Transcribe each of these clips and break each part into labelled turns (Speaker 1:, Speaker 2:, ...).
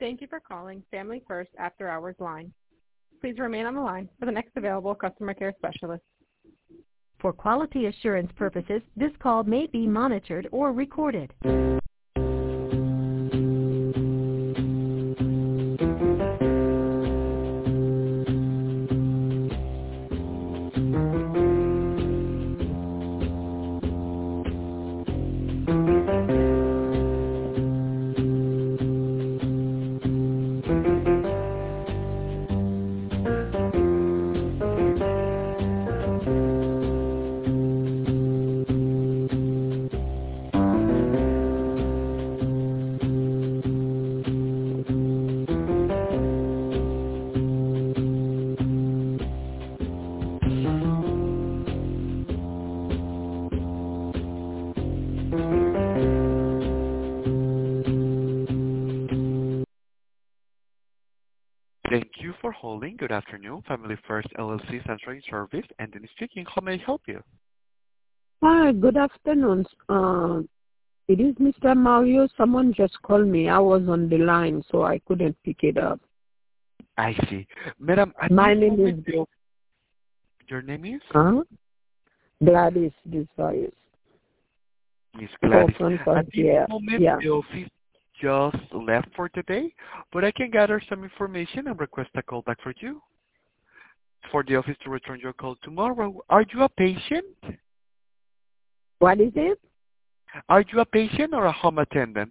Speaker 1: Thank you for calling Family First After Hours line. Please remain on the line for the next available customer care specialist.
Speaker 2: For quality assurance purposes, this call may be monitored or recorded.
Speaker 3: Thank you for holding. Good afternoon. Family First LLC Central Service. Anthony speaking. How may I help you?
Speaker 4: Hi, good afternoon. It is Mr. Mario. Someone just called me. I was on the line, so I couldn't pick it up.
Speaker 3: I see. Madam,
Speaker 4: My name is...
Speaker 3: Your name is?
Speaker 4: Gladys Desvarius.
Speaker 3: Miss Gladys. At this
Speaker 4: yeah.
Speaker 3: moment, the office just left for today, but I can gather some information and request a call back for you for the office to return your call tomorrow. Are you a patient?
Speaker 4: What is it?
Speaker 3: Are you a patient or a home attendant?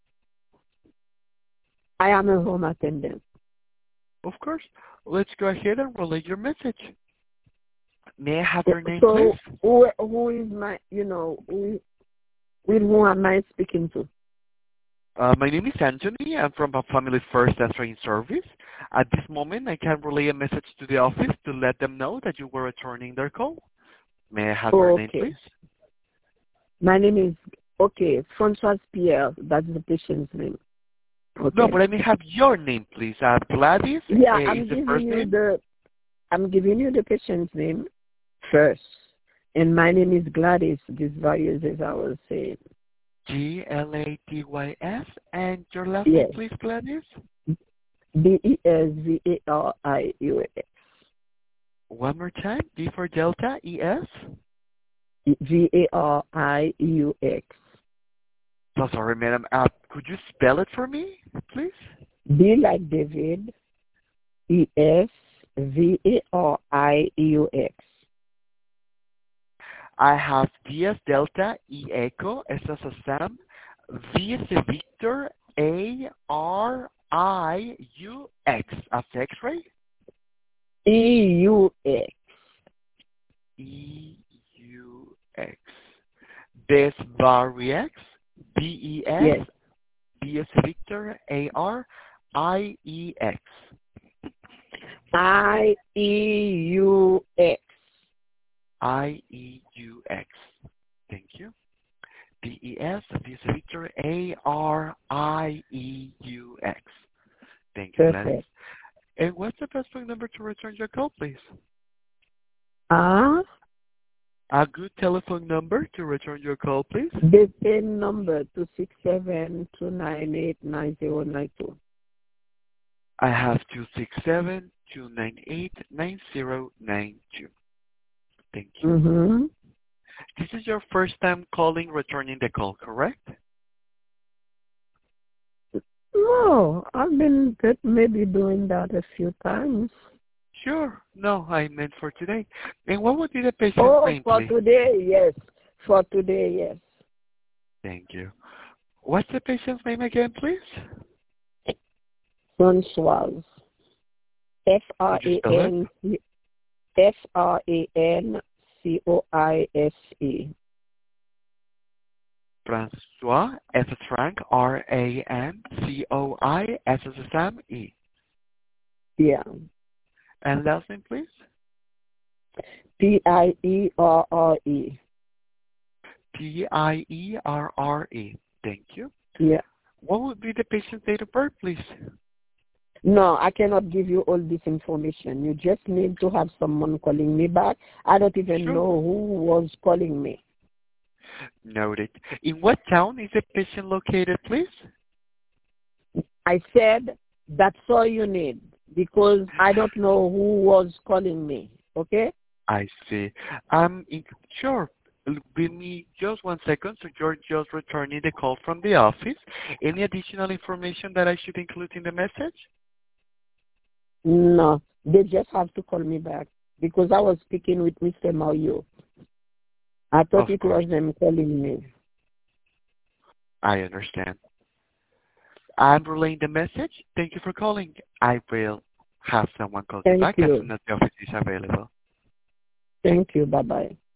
Speaker 4: I am a home attendant.
Speaker 3: Of course. Let's go ahead and relay your message. May I have your name, please?
Speaker 4: Who is my, with whom am I speaking to?
Speaker 3: My name is Anthony. I'm from a Family First Answering Service. At this moment, I can relay a message to the office to let them know that you were returning their call. May I have your name, please?
Speaker 4: My name is, Francoise Pierre. That's the patient's name. Okay.
Speaker 3: No, but I may have your name, please. Gladys?
Speaker 4: Yeah,
Speaker 3: I'm
Speaker 4: giving you the patient's name first. And my name is Gladys Desvarius, as I was saying.
Speaker 3: Gladys, and your last name, please, Gladys?
Speaker 4: Desvarius.
Speaker 3: One more time. D for Delta, E-S?
Speaker 4: Variux.
Speaker 3: So sorry, madam. Could you spell it for me, please?
Speaker 4: D like David, E-S, Variux.
Speaker 3: I have D as Delta, E Echo, S as Sam, V as Victor, A-R-I-U-X. As X-ray?
Speaker 4: E-U-X.
Speaker 3: E-U-X. Desvarius, B-E-S,
Speaker 4: yes.
Speaker 3: B as Victor, A-R-I-E-X.
Speaker 4: I-E-U-X.
Speaker 3: I-E-U-X. Thank you. D-E-S, V as Victor, A-R-I-E-U-X. Thank you, Gladys. And what's the best phone number to return your call, please? A good telephone number to return your call, please?
Speaker 4: The same number, 267-298-9092.
Speaker 3: I have 267-298-9092. Thank you.
Speaker 4: Mm-hmm.
Speaker 3: This is your first time calling, returning the call, correct?
Speaker 4: No, I've been maybe doing that a few times.
Speaker 3: Sure. No, I meant for today. And what would be the patient's name,
Speaker 4: for
Speaker 3: please?
Speaker 4: today, yes. For today, yes.
Speaker 3: Thank you. What's the patient's name again, please?
Speaker 4: Francoise. Francoise.
Speaker 3: Francois, F as Frank, R-A-N-C-O-I, S as Sam, E.
Speaker 4: Yeah.
Speaker 3: And last name, please?
Speaker 4: P-I-E-R-R-E.
Speaker 3: P-I-E-R-R-E. Thank you.
Speaker 4: Yeah.
Speaker 3: What would be the patient's date of birth, please?
Speaker 4: No, I cannot give you all this information. You just need to have someone calling me back. I don't even know who was calling me.
Speaker 3: Noted. In what town is the patient located, please?
Speaker 4: I said That's all you need, because I don't know who was calling me. Okay?
Speaker 3: I see. Sure. Give me just 1 second. So you're just returning the call from the office. Any additional information that I should include in the message?
Speaker 4: No, they just have to call me back, because I was speaking with Mr. Mario. I thought it was them calling me.
Speaker 3: I understand. I'm relaying the message. Thank you for calling. I will have someone call you back as soon as the office is available.
Speaker 4: Thank you. Bye-bye.